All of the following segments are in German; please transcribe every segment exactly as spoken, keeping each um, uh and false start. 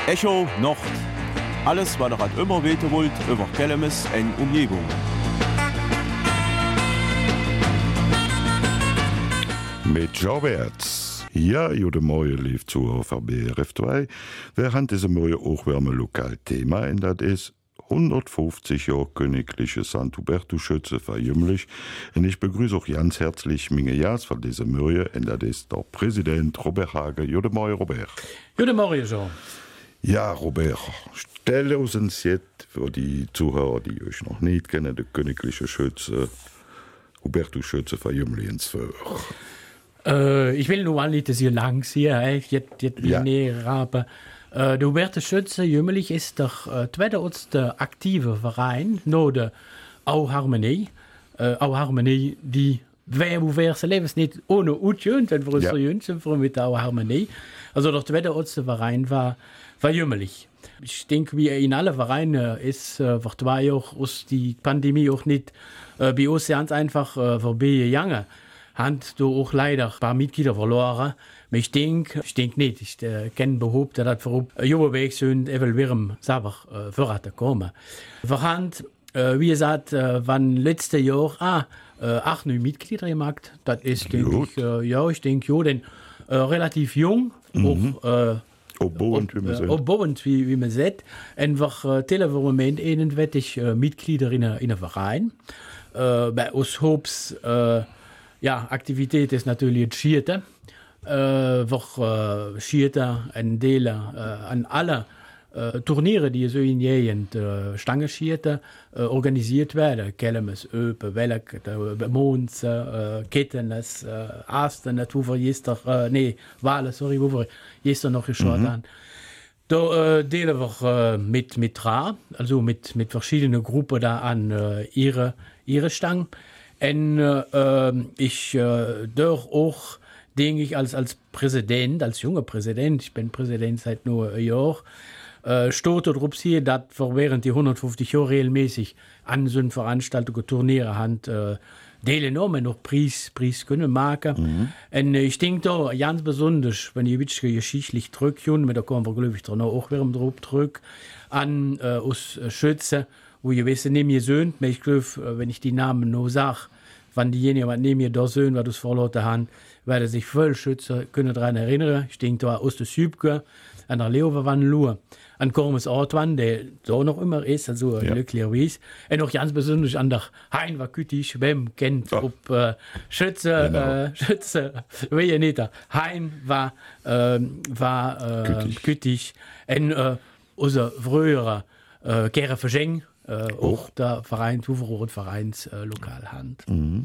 Echo Nord. Alles, was ihr halt immer weten wollt, über Kellemes en Umgebung. Mit Jean-Bertz. Ja, jode Morgen lief zu V B R F zwei. Wir haben diese Morgen auch wärme Lokalthema, und das ist hundertfünfzig Jahre königliche Sankt Hubertus-Schütze verjümmlich. Und ich begrüße auch ganz herzlich meine Jas von dieser Morgen, und das ist der Präsident Robert Hage. Jode Morgen, Robert. Jode Morgen, Jean. Ja, Robert, stelle uns jetzt für die Zuhörer, die euch noch nicht kennen, der königliche Schütze, Hubertus-Schütze verjümmlichens vor. Äh, ich will nur nicht, dass ihr lang seht, jetzt, jetzt Ja. näher, aber äh, der Hubertus Schütze Jümmelig ist der äh, zweite aktive Verein, no der Au Harmonie, äh, Au Harmonie, die wer wo wer lebens nicht ohne Utjünd, wenn wir Ja. so jünzen, mit der Au Harmonie. Also der zweite Verein war, war Jümmelig. Ich denke, wie in allen Vereinen ist, äh, wird war ja auch aus die Pandemie auch nicht äh, bei uns ganz einfach äh, vorbeigegangen. Hand du auch leider ein paar Mitglieder verloren. Aber ich denke, ich denke nicht. Ich äh, kenne behaupten, dass wir auf jungen Weg sind, eventuell selber äh, voran kommen. Wir haben, äh, wie gesagt, äh, waren letztes Jahr ah, äh, acht neue Mitglieder gemacht. Das ist, denke ich, äh, ja, ich denke, ja, denn äh, relativ jung. Mhm. Auch, äh, Obwohend, wie man sagt. Obwohend, wie, wie man sagt. Und wir äh, teilen im Moment ehrenwettig äh, Mitglieder in einem Verein. Äh, bei uns Hopes, äh, ja, Aktivität ist natürlich Schierte. Äh, wir äh, Schierte ein Teil äh, an alle äh, Turniere, die so in Jegend äh, Stangeschierte äh, organisiert werden. Kellemes, Öpe, Welk, Mons, äh, Kettenes, äh, Asten, wo wir gestern, äh, nee, Wale, sorry, wo wir gestern noch geschaut haben. Da äh, teilen wir äh, mit, mit Ra, also mit, mit verschiedenen Gruppen da an äh, ihre, ihre Stangen. Und äh, ich äh, darf auch, denke ich, als, als Präsident, als junger Präsident, ich bin Präsident seit nur ein Jahr, äh, steht darauf hier, dass wir während die hundertfünfzig Jahre regelmäßig an so einer Veranstaltung, Turniere haben, äh, teilgenommen, noch Preis, Preis können machen. Mhm. Und äh, ich denke da ganz besonders, wenn ich wirklich geschichtlich zurückkomme, da kommen wir, glaube ich, noch auch wieder drauf zurück, an äh, aus Schützen, wo ihr wisst, neben mir Söhne, aber ich glaube, wenn ich die Namen noch sage, wenn diejenigen, die neben mir da Söhne, was das verloren haben, werden sich voll Schütze können daran erinnern. Ich denke da aus der Sübke, an der Leoverwanlur, an Kormes Ortwan, der da noch immer ist, also ja. glücklicherweise. Und auch ganz besonders an der Hein war Kütisch, wem kennt, oh. ob äh, Schütze, genau. äh, Schütze, wie ihr nicht, Hein war, äh, war äh, Kütisch. Und äh, unser früherer äh, Kere Verschenk, Äh, auch der Verein, Tuverrot Vereins äh, Lokalhand. Mhm.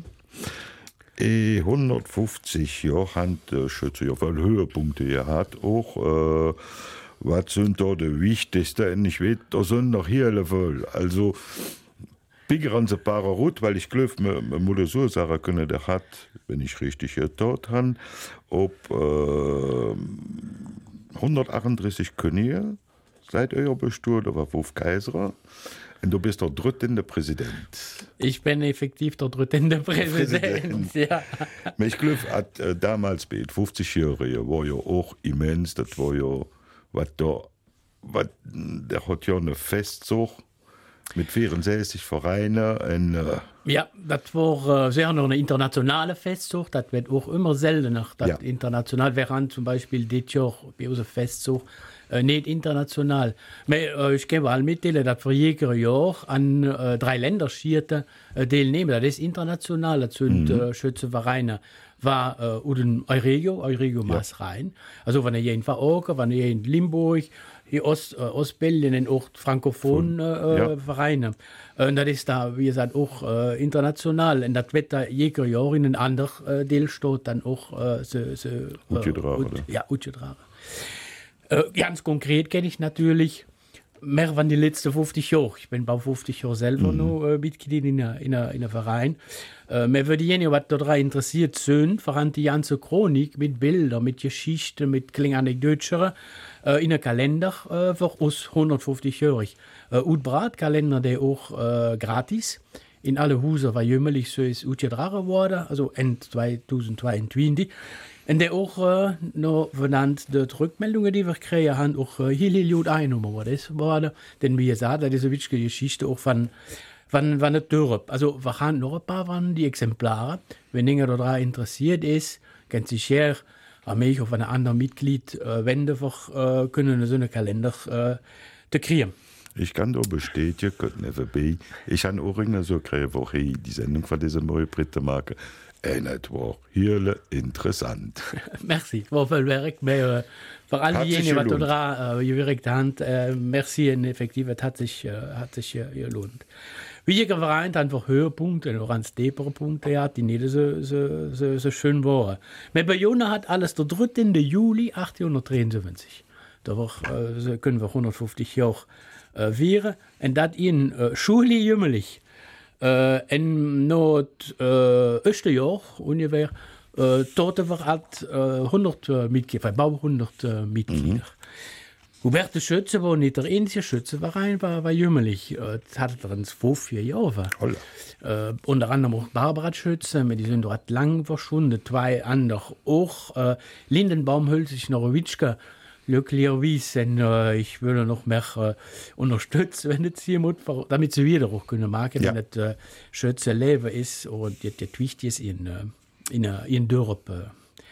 E hundertfünfzig Jahre Hand äh, Schütze ja voll Höhepunkte ihr hat auch äh, was sind da die wichtigste und ich weiß, da sind noch hier voll also bigger an se paar Rot, weil ich glaube Mutter so Sache könne der hat, wenn ich richtig hier dort han ob äh, hundertachtunddreißig Könige seit euer Bestur, da war Wolf Kaiser. Und du bist der dritte Präsident. Ich bin effektiv der dritte Präsident. Präsident. Ja. Ich glaube, äh, damals bei fünfzig Jahren war ja auch immens. Das war ja, was da, was, der hat ja eine Festzug mit vierundsechzig Vereinen. Und, äh, ja, das war äh, sehr noch eine internationale Festzug. Das wird auch immer seltener. Das ja. International wäre zum Beispiel dieses Jahr bei unserer Festzug. Äh, nicht international. Aber, äh, ich kann mal mitteilen, dass wir jedes Jahr an äh, drei Länderschierten äh, teilnehmen. Das ist international. Das sind mhm. äh, Schützenvereine. War äh, Uden Euregio, Euregio ja. Maas rein. Also, wenn ihr hier in Verorke, wenn ihr in Limburg, hier Ost, äh, Ostbelgien, auch frankophonen äh, ja. Vereine. Äh, und das ist da, wie gesagt, auch äh, international. Und das wird da jedes Jahr in einem anderen äh, Teilstaat dann auch äh, so, so, äh, Utgetragen. Ja, Utgetragen. Äh, ganz konkret kenne ich natürlich mehr van die letzten fünfzig Jahre. Ich bin bei fünfzig Jahren selber mhm. noch äh, Mitglied in einem Verein. Äh, mir würde jene, was daran interessiert sind, voran die ganze Chronik mit Bildern, mit Geschichten, mit kleinen Anekdoten äh, in einem Kalender äh, für uns hundertfünfzig Jahre. Äh, Utbrat-Kalender, der auch äh, gratis in alle Häuser war jümmelig so ist utgetragen worden, also Ende zweitausendzweiundzwanzig. Und der auch äh, noch benannt, die Rückmeldungen, die wir kriegen, haben auch äh, hier gut eingenommen. Das war, denn wie gesagt, das ist eine wichtige Geschichte auch von, von, von der Dürre. Also, wir haben noch ein paar von die Exemplare. Wenn jemand daran interessiert ist, kann sich her an mich auf einen anderen Mitglied äh, wenden, wir äh, können so einen Kalender äh, kriegen. Ich kann da bestätigen, nebenbei, ich habe auch in so eine Woche die Sendung von dieser neuen Britte-Marke. Und es war hier interessant. Merci, es war viel Werk. Aber, äh, für all diejenigen, die da äh, gewirkt haben, äh, merci, und effektiv, es hat sich, äh, hat sich äh, gelohnt. Wie jeder Verein einfach Höhepunkte, auch ganz tiefere Punkte hat, die nicht so, so, so, so schön waren. Aber bei Jona hat alles der dritte Juli achtzehnhundertdreiundsiebzig. Da war, äh, können wir hundertfünfzig Jahre äh, vieren. Und das in äh, Schule jümmelig. Äh, in not äh, öste Jahr ungefähr äh, dort war halt äh, hundert äh, Mitglieder, bald hundert äh, Mitglieder. Mhm. Hubert Schütze war nicht der einzige Schützenverein, war, war jümmelig. Äh, das hatte er in zwei, vier Jahren. Äh, unter anderem auch Barbara Schütze, die sind dort lang verschwunden. Zwei andere auch. Äh, Lindenbaum, Hülsig, Norowitschka. Glücklicherweise, äh, ich würde noch mehr äh, unterstützen, wenn es jemand, damit sie wieder auch können machen, ja. Wenn es äh, Schütze Leben ist und das wichtig ist in, äh, in, äh, in Dörp. Äh.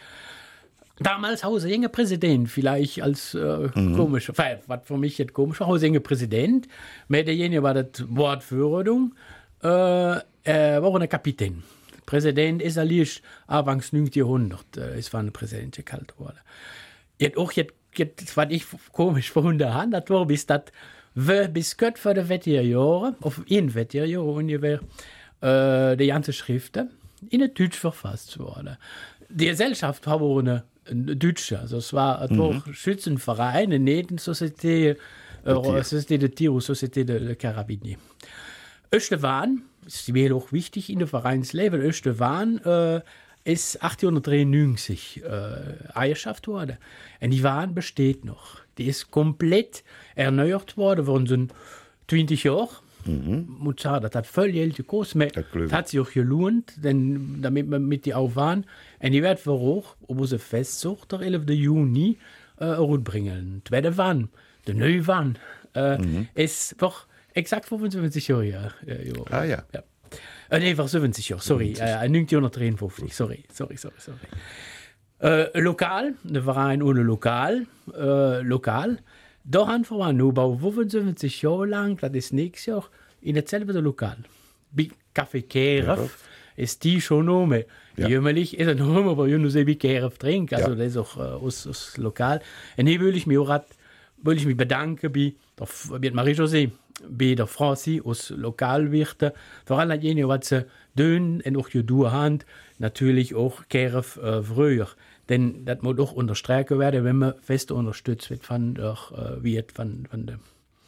Damals Hausenger Präsident, vielleicht als äh, mhm. komisch, was für mich jetzt komisch, Hausenger Präsident, mit derjenige war das Wortführung, äh, er war ein Kapitän. Präsident ist er liest, Anfangs neunzehnten Jahrhundert, äh, es war ein Präsident gekalt worden. Jetzt auch jetzt Das war ich komisch von der Hand, das war bis das bis Gott vor der Wetterjahre, auf ein Wetterjahr ungefähr, äh, die ganze Schriften in der Deutsch verfasst worden. Die Gesellschaft war eine, eine Deutsche, also es war ein mhm. Schützenverein, eine Nähten-Société, äh, Société de Tir, Société de, de Carabiniers. Östewahn, das ist mir auch wichtig in der Vereinsleben, Östewahn, äh, ist achtzehnhundertdreiundneunzig äh, eingeschafft worden. Und die Wahn besteht noch. Die ist komplett erneuert worden, von so zwanzig Jahren. Mhm. Und so, das hat voll Geld gekostet. Das hat sich auch gelohnt, denn, damit man mit die auch waren. Und die wird wir auch, ob sie festsucht, der elften Juni äh, rundbringen. Die zweite Wahn, die neue Wahn, äh, mhm. ist doch exakt fünfundsiebzig Jahre. Äh, Jahre. Ah ja. ja. Äh, nee, war siebzig Jahre, sorry, äh, neunzehnhundertdreiundfünfzig, sorry, sorry, sorry, sorry. Äh, lokal, der Verein ohne Lokal, äh, lokal, da haben wir nur bei fünfundsiebzig Jahre lang, das ist nächstes Jahr, in derselben Lokal. Bei Café Keref ist die schon noch mehr. Ja. Jümmelig ist er noch immer, aber ich nur sehr bei Keref trinken, also ja. Das ist auch äh, aus, aus Lokal. Und hier will ich mich auch will ich mich bedanken bei, bei Marie-José, bei der Franzi aus Lokalwirten, vor allem jene, was sie tun und auch getan haben, natürlich auch Keref äh, früher. Denn das muss auch unterstreichen werden, wenn man fest unterstützt wird von der äh, wird von, von der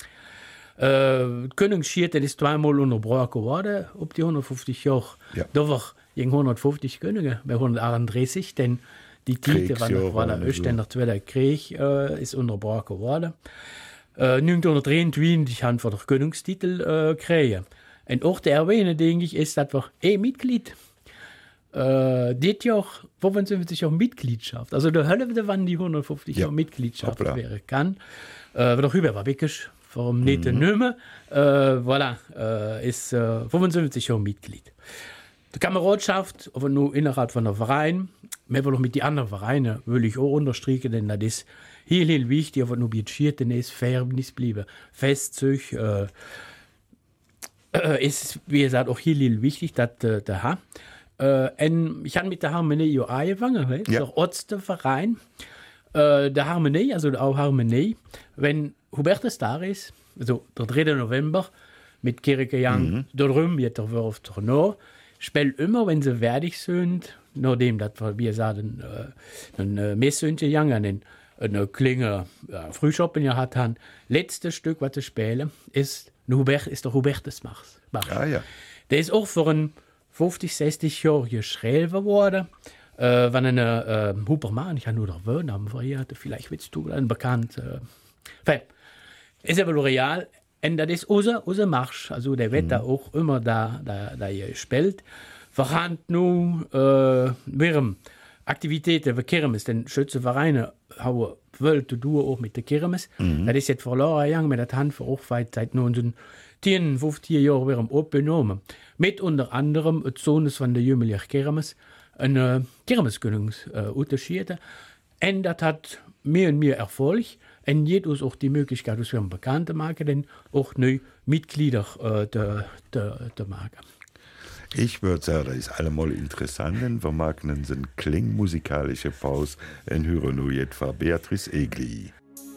äh, Königsschied, das ist zweimal unterbrochen worden, ob die hundertfünfzig Jahre. Ja. Da war gegen hundertfünfzig Könige, bei hundertachtunddreißig, denn die Titel von der Österreicher Zweiter Krieg äh, ist unterbrochen worden. Äh, neunzehnhundertdreiundneunzig haben wir den Königstitel äh, gekriegt. Und auch der erwähne, denke ich, ist, dass wir eh Mitglied äh, das Jahr fünfundsiebzig Jahre Mitgliedschaft. Also der Hälfte, wann die hundertfünfzig Jahre ja. Mitgliedschaft Hoppla. Wäre kann. Äh, darüber war wirklich vom mhm. nicht Nummer. Äh, voilà, äh, ist äh, fünfundsiebzig Jahre Mitglied. Die Kameradschaft, aber nur innerhalb von einem Verein, mehr auch mit den anderen Vereinen, will ich auch unterstreichen, denn das ist hier heel wichtig, aber nur budgetiert ist, Fairness bleiben, festzug, äh, äh, ist, wie gesagt, auch hier heel wichtig, dass äh, der H. Äh, ich habe mit der Harmonie auch angefangen, ne? Ja. Der erste Verein, äh, der Harmonie, also auch Harmonie, wenn Hubertus da ist, also der dritte November, mit Kirke Young, mhm. da drüben, jetzt der Wurf noch, spielt immer, wenn sie fertig sind, nachdem das, wie gesagt, ein, äh, ein äh, Messsöhnchen Young, einen eine kleine ja, Frühschoppen ja hat han letzte Stück was zu spielen ist Hubert ist der Hubertus Mars. Ah, ja. Der ist auch für ein fünfzig sechzig Jahre geschrieben worden äh, wenn eine äh, Hubermann ich habe nur der Namen variiert vielleicht willst du ein bekannt äh, ist aber real und das ist unser unser Marsch also der wird mhm. da auch immer da da da spielt verhand nun äh, wirm Aktivitäten wie Kirmes, denn Schützenvereine haben wollen zu tun auch mit der Kirmes. Mhm. Das ist jetzt verloren gegangen, mit der Hand für auch weit seit neunzehnhundertzehn, fünfzehn Jahren wieder aufgenommen. Mit unter anderem das Sohnes von der Jümmelig Kirmes, eine Kirmesgönungs äh, unterschieden. Und das hat mehr und mehr Erfolg. Und jetzt ist auch die Möglichkeit, dass wir eine bekannte Marke, denn auch neue Mitglieder äh, der, der, der Marke. Ich würde sagen, das ist allemal interessant, denn wir machen eine klingmusikalische Pause und hören nun jetzt von Beatrice Egli.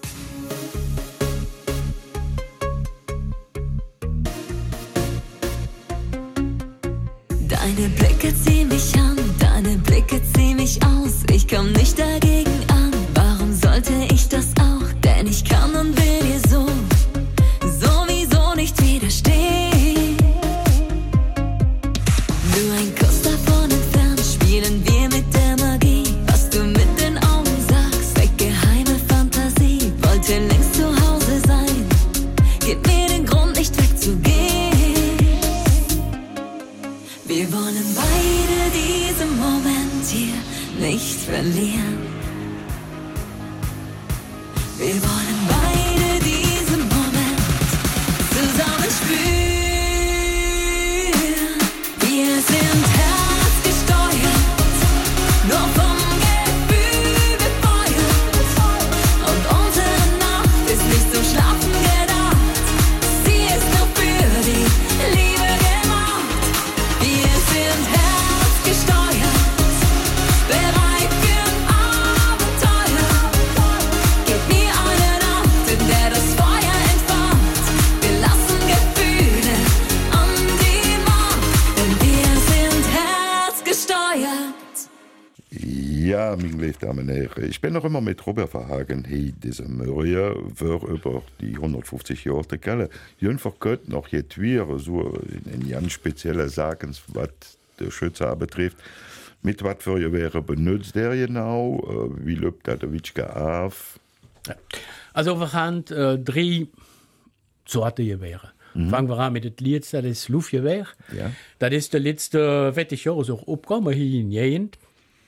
Deine Blicke ziehen mich an, deine Blicke ziehen mich aus. Ich komm nicht dagegen an, warum sollte ich das auch? Denn ich kann und will dir so, sowieso nicht widerstehen. Nur ein Kuss davon entfernt, spielen wir mit der Magie. Was du mit den Augen sagst, eine geheime Fantasie. Wollte längst zu Hause sein, gib mir den Grund nicht wegzugehen. Wir wollen beide diesen Moment hier nicht verlieren. Wir wollen beide diesen Moment zusammen spüren. Wir sind herzgesteuert, nur vom Gefühl befeuert. Und unsere Nacht ist nicht zum Schlafen gedacht. Sie ist nur für die Liebe gemacht. Wir sind herzgesteuert, bereit für ein Abenteuer. Gib mir eine Nacht, in der das Feuer entfacht. Wir lassen Gefühle an die Macht, denn wir sind herzgesteuert. Ja, meine Damen und Herren, ich bin noch immer mit Robert Verhagen hier diese Morgen für über die hundertfünfzig Jahre der Kelle. Jünfer könnte noch jetzt wieder so in ganz spezielle Sachen, was der Schütze betrifft. Mit was für Gewehre benutzt der genau? Wie läuft das der Witschke auf? Ja. Also wir haben äh, drei Sorten Gewehre. Mhm. Fangen wir an mit dem letzten, das ist Luftgewehr. Ja. Das ist der letzte vierzig Jahre so abgekommen hier in Jegend.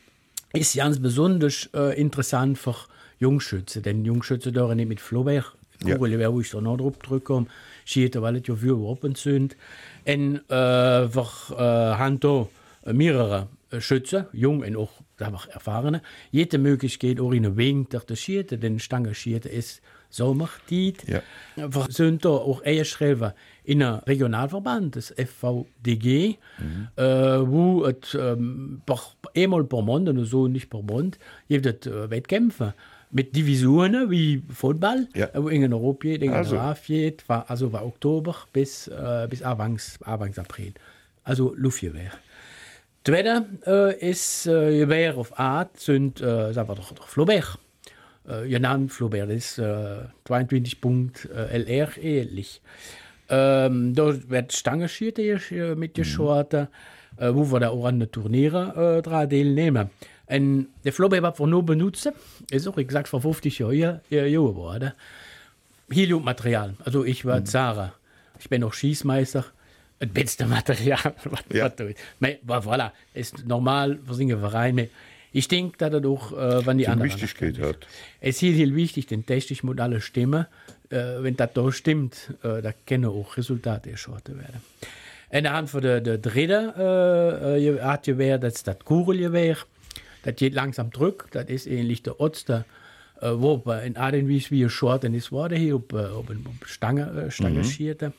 Ist ganz besonders äh, interessant für Jungschützen, denn Jungschützen dürfen nicht mit Fluggewehr, Ja. Kugelgewehr, wo ich da noch drauf drücke, schießen, weil es ja für Waffen sind. Und äh, wir äh, haben da mehrere äh, Schützen, jung und auch einfach erfahrene. Jede Möglichkeit auch in den Winter zu schießen, denn Stange schießen ist Sommerzeit. Ja. Wir sind da auch eingeschrieben in einem Regionalverband, das F V D G, mhm. äh, wo es ähm, einmal per Monat, oder so nicht per Monat, gibt es äh, Wettkämpfe mit Divisionen wie Football, Ja. wo in Europa geht, in Also. Raf geht, war, also war Oktober bis, äh, bis Anfangs, Anfangs April. Also Luftgewehr. Zweite äh, ist äh, Gewehr auf Art, sind, äh, sagen wir doch, doch Flaubert. Äh, genannt Flaubert, das ist äh, zweiundzwanzig Punkt L R ähnlich. Ähm, da wird Stangenschieter äh, mitgeschaut, mhm. äh, wo wir da auch an den Turnieren äh, dran teilnehmen. Und der Flaubert, was wir nur benutzen, ist auch, wie gesagt, vor fünfzig Jahren geworden. Heliummaterial. Also ich war mhm. Zara. Ich bin auch Schießmeister. Das beste Material, was Ja. was da ist. Aber voilà, ist normal für so einen Verein. Ich denke, dass er doch, äh, wenn die Die anderen. Wichtigkeit hat. Es ist hier wichtig, denn technisch muss alles stimmen. Äh, wenn das da stimmt, äh, da können auch Resultate geschossen werden. Und dann für der, der dritte äh, Art Gewehr, das ist das Kugelgewehr. Das geht langsam zurück. Das ist ähnlich der Oster, äh, wo in Adenwies wie geschossen ist worden, hier auf, äh, auf eine Stange, äh, Stange mhm. schierte.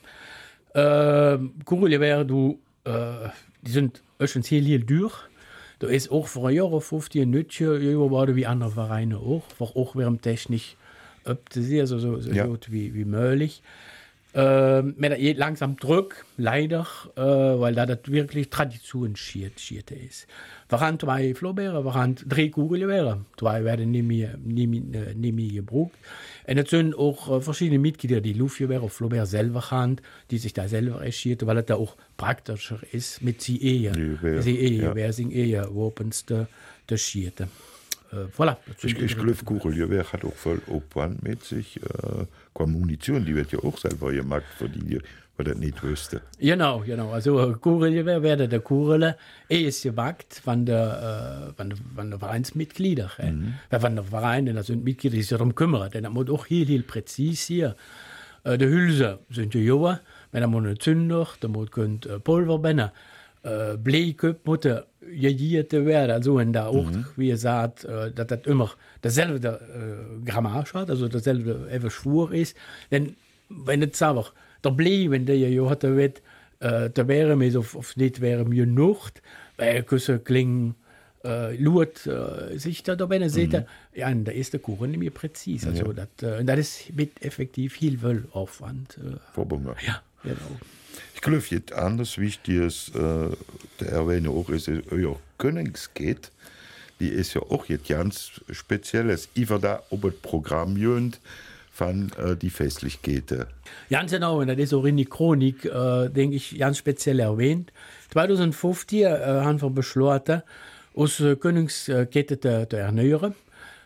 Äh, Kugelgewehr, du, äh, die sind erstens hier, hier durch. Da ist auch vor ein Jahr fünfzehn Nütche geworden, wie andere Vereine auch. War auch während technisch abzusehen, also so, so Ja. gut wie, wie möglich. Ähm, man geht langsam zurück, leider, äh, weil da das wirklich Tradition schierte ist. Wir haben zwei Flaubert, wir haben drei Kugelgewehre. Zwei werden nicht mehr, nie, mehr- nie mehr gebraucht. Und es sind auch äh, verschiedene Mitglieder, die Luftgewehre auf Flaubert selber haben, die sich da selber erschieten, weil es da auch praktischer ist mit sie Ehe. Die Gewehr, Sie Ehe, ja. wer sind Ehe, Wapens der, der Schierte. äh, voilà. Ich, ich glaube, Kugelgewehr hat auch voll Aufwand mit sich. Äh, Munition, die wird ja auch selber gemacht, für die, weil das nicht wüsste. Genau, genau. Also Kugelgewehr werden der Kurle eh ist gemacht von der, äh, von der, von der Vereinsmitglieder. Mhm. Äh. Von der Verein, da sind Mitglieder, die sich darum kümmern. Denn das muss auch hier, hier präzise hier. Äh, die Hülse sind ja joa, wenn man eine Zünder, da muss könnt äh, Pulverbänder, äh, Bleiköp muss jegiert werden. Also in der auch, mhm. wie ihr sagt, äh, dass das immer dasselbe äh, Grammage hat, also dasselbe einfach Schwur ist. Denn wenn es einfach der Blei, wenn der ja hat, wird, äh, da wäre mir so, auf nicht wäre mir Nacht, weil Küsse klingen, äh, Lut, äh, sich da da wenn er sieht, mhm. ja, da ist der Kuchen nicht mehr präzise. Also, ja. das, äh, das ist mit effektiv viel Aufwand. Äh, Verbunden. Ja, genau. Ich glaube, jetzt anders Wichtiges, äh, der erwähne auch, ist euer Königsgeht. Die ist ja auch jetzt ganz spezielles. Ich war da, ob das Programm jönt, von äh, die Festlichkeiten. Ganz genau, und das ist auch in die Chronik, äh, denke ich, ganz speziell erwähnt. zwanzig fünfzehn äh, haben wir beschlossen, aus äh, Königskette zu, zu erneuern.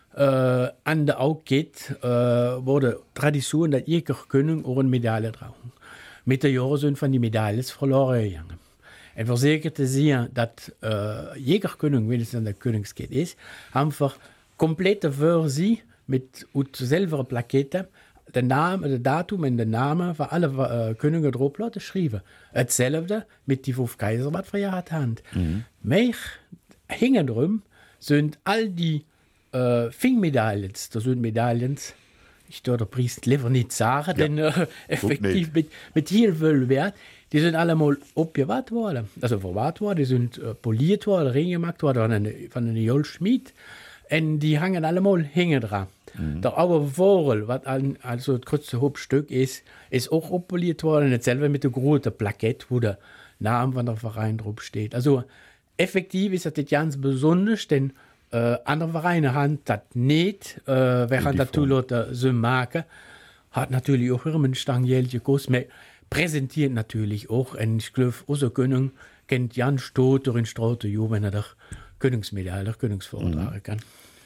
Äh, an der Augkette äh, wurde Tradition, dass jeder König auch eine Medaille tragen. Mit den Jahren sind von die Medaillen verloren gegangen. Und versicherte sie, dass äh, jeder König, wenn es an der Königskette ist, einfach komplette Version mit selber Plakette, der Name, der Datum und der Name von allen äh, Könige drauf geschrieben. Dasselbe mit die fünf Kaiser, was wir ja haben. Mhm. Mehr hängen drum sind all die äh, Fingmedaillen, das sind Medaillen, ich darf der Priester lieber nicht sagen, ja. denn äh, effektiv mit, mit viel Wert, die sind alle mal abgewahrt worden, also verwahrt worden, die sind äh, poliert worden, reingemacht worden von einem, von einem Jollschmied, und die hängen alle mal hängen dran. Mhm. Der Auervorel, was also das kurze Hauptstück ist, ist auch abpoliert worden, dasselbe mit der großen Plakette, wo der Name von der Verein drauf steht. Also effektiv ist das ganz besonders, denn äh, andere Vereine haben das nicht, äh, während das Leute so machen, hat natürlich auch immer einen stangjährlichen Kurs, aber präsentiert natürlich auch, und ich glaube, unser König kennt Jan Stot durch den Straute, wenn er doch Königsmedaille, Königsvortrag kann.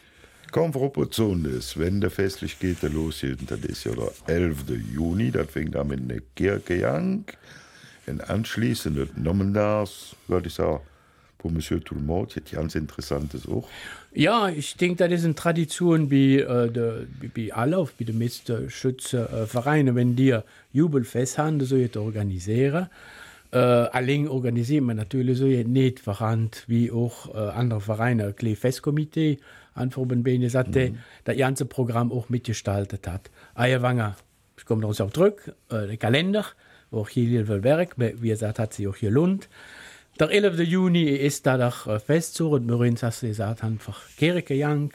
Kaum Proportion ist, wenn der Festlichkeit losgeht, das ist ja der elfte Juni, das fängt an mit einer Kirchegang, und anschließend nommen das, würde ich sagen, für Monsieur Tout-le-Monde, das ganz interessantes auch. Ja, ich denke, das ist eine Tradition wie, äh, de, wie, wie alle, wie die meisten Schützenvereine, wenn die Jubelfest haben, das soll organisieren. Äh, allein organisieren wir natürlich so nicht verhand wie auch äh, andere Vereine, ein kleines Festkomitee, einfach wenn Bene sagte, mhm. das ganze Programm auch mitgestaltet hat. Eierwanger, ich komme daraus auch zurück, äh, der Kalender, wo auch hier viel Werk, wie gesagt, hat sich auch hier lohnt. Der elfte Juni ist da doch äh, Festzug, und wir hast du gesagt, einfach Kirchegang.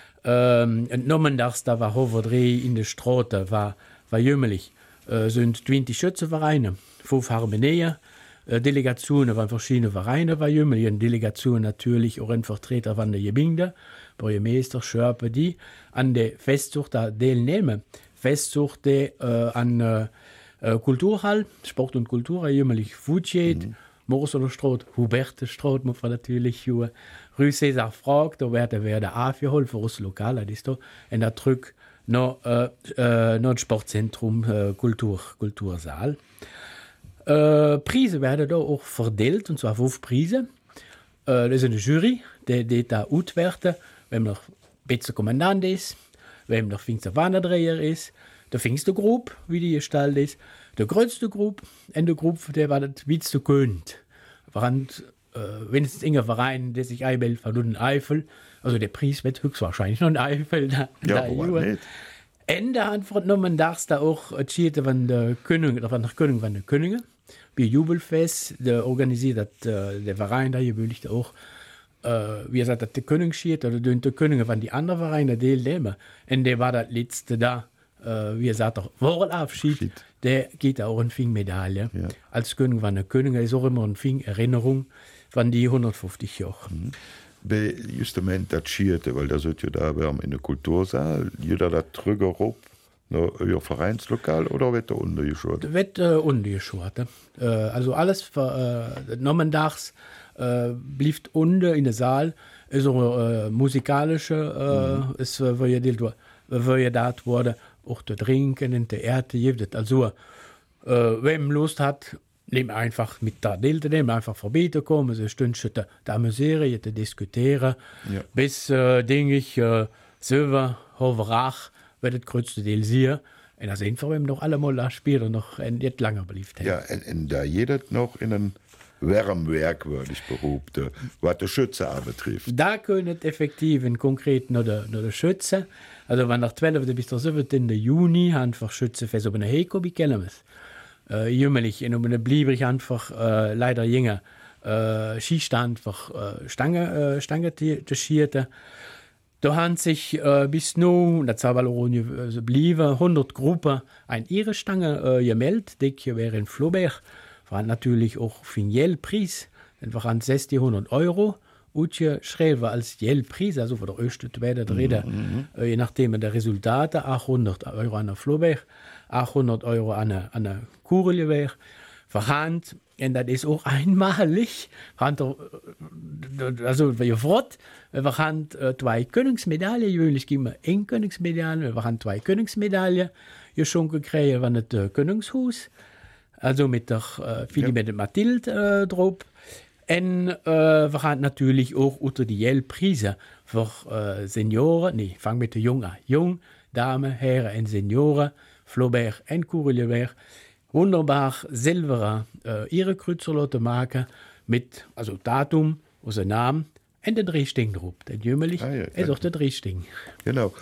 Ähm, entnommen das, da war Hoverdreh in der Straße, war, war jümmelig. Äh, sind zwanzig Schützenvereine, fünf Harmonien, äh, Delegationen von verschiedenen Vereinen war jümmelig, und Delegationen natürlich auch ein Vertreter von der Gemeinde, Bürgermeister, Schörpe, die an der Festzucht da teilnehmen. Festzucht äh, an äh, Kulturhall, Sport und Kultur, jümmelig Futschied, mhm. Morselerstraat, Hubertestraat, muss man natürlich hier. Rue César Frag, da werden wir aufgeholt für das Lokal, das ist da. Und da drück noch, äh, äh, noch das Sportzentrum, äh, Kultur, Kultursaal. Äh, Preise werden da auch verteilt, und zwar fünf Preise. Äh, das ist eine Jury, die, die da auswerten, wenn man noch Betzer Kommandant ist, wenn man noch Pfingster Wanderträger ist, der Pfingstergruppe, wie die gestaltet ist, der größte Gruppe, und der Gruppe, der war das Witz zu Köln. Während, äh, wenn es ein Verein, der sich einwählt, von den Eifel, also der Preis wird höchstwahrscheinlich noch ein Eifel da. Ja, aber nicht. Ende Antwort genommen, darfst da auch entschieden von der König, oder von der König von der Könige, wie Jubelfest, der organisiert hat, äh, der Verein da, gewöhnlich auch, äh, wie gesagt, dass der König schiert, oder der Könige von die anderen Vereine, der nehmen. Und der war das letzte da. Uh, wie er sagt, der Wohlabschied, der geht auch eine Fingmedaille. Ja. Als König von der Könige ist auch immer eine Fing-Erinnerung von die hundertfünfzig Jahre. Mhm. Bei justament das Schierte, weil da sollt ihr da in der Kultursaal, jeder da drüber rup, no, euer Vereinslokal, oder wird da untergeschaut? Wird äh, untergeschaut. Äh, also alles für äh, Nommendags, äh, blieft unten in der Saal so äh, musikalische äh, es äh, je dat worden auch der trinken und der Erde gibt also äh, wem Lust hat nehm einfach mit der Delte nehmen einfach vorbei kommen so stündchen da amusieren te diskutieren ja. bis äh, denke ich äh, Silver hoverach werdet kreutzte Deel sie und da sind vor allem noch alle mal Spieler noch nicht lange beliebt ja und, und da jeder noch in einen Wärmwerk würde ich behaupten, was der Schütze betrifft. Da können effektiv in konkret nur der, nur der Schütze. Also wenn der zwölften bis der siebzehnten Juni einfach Schütze fest auf eine Heko bekennen muss. Äh, jümmelig, und um eine blieb ich einfach äh, leider jünger äh, Skistand einfach äh, Stange, äh, Stange teschierte. Da haben sich äh, bis nun, das haben wir äh, blieben, hundert Gruppen an ihre Stange äh, gemeldet, die hier wäre in Floberg. War natürlich auch für einen Jellpreis, dann waren sechzehnhundert Euro. Utje schreiben wir als Jellpreis, also von der ersten, zweiten, dritten, mm-hmm. je nachdem der Resultate, achthundert Euro an der Floberg, achthundert Euro an der, an der Kureljeberg. Verhand, und das ist auch einmalig. Also, wir gefreut, wir haben zwei Königsmedaillen, gewöhnlich geben wir eine Königsmedaille, wir haben zwei Königsmedaillen, hier schon gekriegt, von dem Königshaus. Also mit der äh, Philippe ja. Mathilde äh, drauf. Und äh, wir haben natürlich auch unter die Jellpreise für äh, Senioren, nee, fang mit den Jungen an. Jung, Damen, Herren und Senioren, Floberg und Kureljeberg, wunderbar silberne äh, ihre Kreuzer machen mit, also Datum, unser Namen und den Drehsting drauf. Der Jümmelig ah, ja, ist auch der Drehsting. Genau.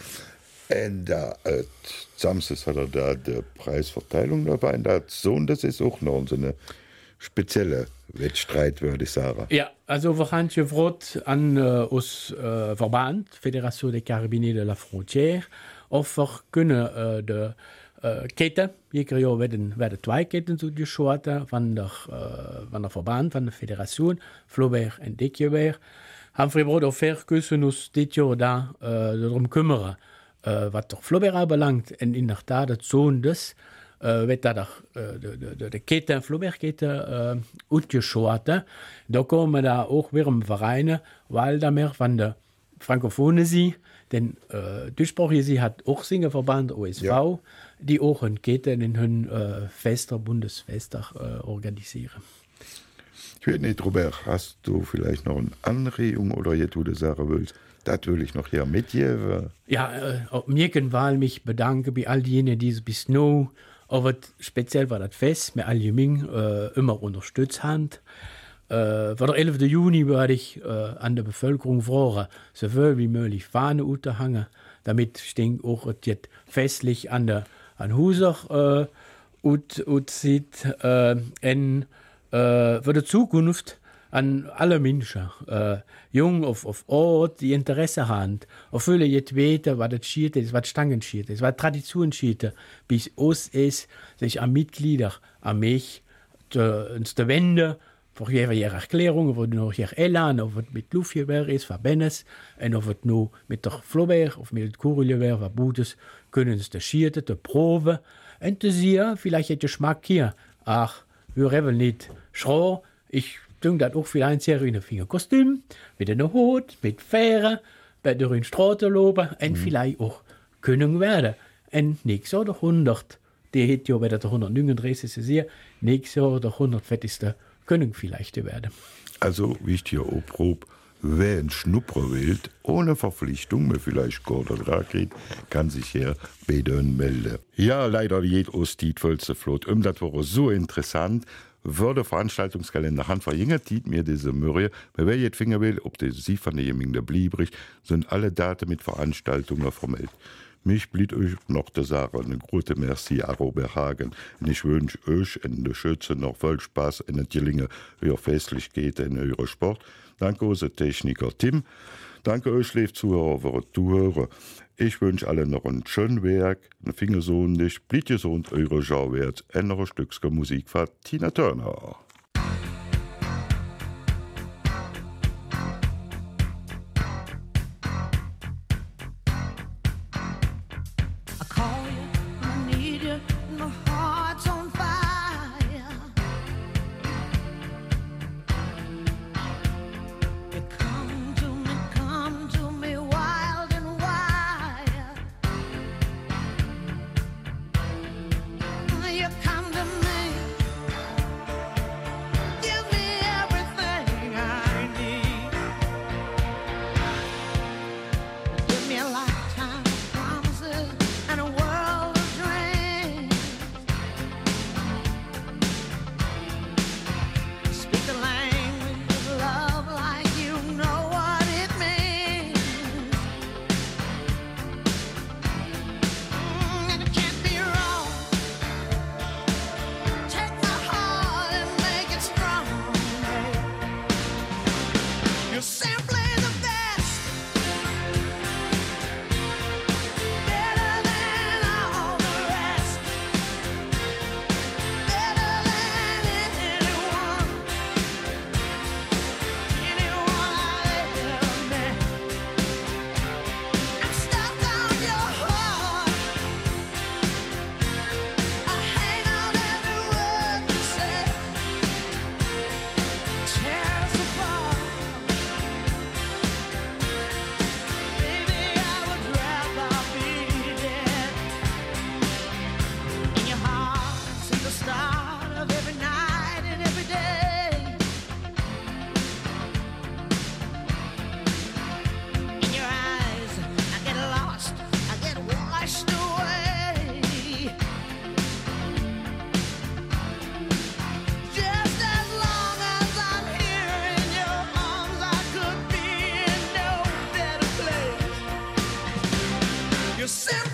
Und da, äh, Samstags hat er da die Preisverteilung dabei. Und da so, das ist auch noch so eine spezielle Wettstreit, würde ich sagen. Ja, also wir haben gefragt an äh, aus äh, Verband, Fédération des Carabiniers de la Frontière, ob wir können äh, die äh, Kette, jedes Jahr werden, werden zwei Ketten zugeschossen von der, äh, von der Verband, von der Fédération, Floberg und Dickeberg. Haben wir gefragt, ob wir können uns dieses Jahr da äh, darum kümmern. Uh, wat toch Floberg belangt en in der Tat het zo'n dus uh, werd dat uh, de, de, de keten, Floberg-keten uh, uitgeschoten. Da komen da ook weer een Vereine, weil da mehr van de Frankophone sie, denn uh, Duitsprache sie hat auch Singeverband O S V, ja. die auch een Keten in hun uh, Fester, Bundesfester uh, organisieren. Ich weiß nicht, Robert, hast du vielleicht noch eine Anregung oder jetzt, wo du sagen willst? Das will ich noch hier mitgeben. Ja, äh, mir kann mich bedanken bei all jenen, die es bis nu, aber speziell war das Fest, mit all jenen äh, immer unterstützt haben. Äh, für den elften Juni werde ich äh, an der Bevölkerung fragen, so viel wie möglich Fahne unterhängen, damit stehen auch jetzt festlich an der an Huser äh, und, und sieht äh, in, äh, für die Zukunft an alle Menschen, äh, jung auf, auf Ort, die Interesse haben, auf viele jetzt weten, was das schiert ist, was Stangen schiert ist, was Tradition schiert, bis uns ist, sich an Mitglieder, an mich, zu, uns zu wenden, für ihre Erklärung, ob es noch ihr Elan, ob es mit Luftgewehr ist, Verbennes, und ob es nur mit der Floberg, auf mit dem Kurelgewehr, was Gutes, können sie das schiert, die Probe, und sie, vielleicht hat der Geschmack hier, ach, wir haben nicht schroh, ich denke, das auch vielleicht sehr in ein Kostüm, mit einer Hut, mit Fähre, bei der in Straße loben und mhm. vielleicht auch können werden. Und nächstes Jahr der hundert, die hat ja bei der hundertneununddreißig sehr, nächstes Jahr der hundertvierzigste können vielleicht werden. Also, wie ich dir auch probe, wer ein Schnupper wählt, ohne Verpflichtung, mir vielleicht Gott oder Rat kriegt, kann sich hier bei denen melden. Ja, leider geht aus die vollste Flot. Um, das war so interessant. Würde Veranstaltungskalender Hand verjüngert, die mir diese Mürre, wer jetzt Finger will, ob der sie von derjenigen der Bliebrich, sind alle Daten mit Veranstaltungen vermeldet. Mich blieb euch noch der Sache, eine große Merci an Robert Hagen. Und ich wünsche euch in der Schütze noch viel Spaß in den Gelinge eurer Festlichkeit in eurem Sport. Danke unser Techniker Tim. Danke euch, liebe Zuhörer, für das Zuhören. Ich wünsche allen noch ein schönes Werk, einen Fingersohn nicht, blieb gesund, eure Schauwert, und noch ein Stückchen Musik von Tina Turner. December.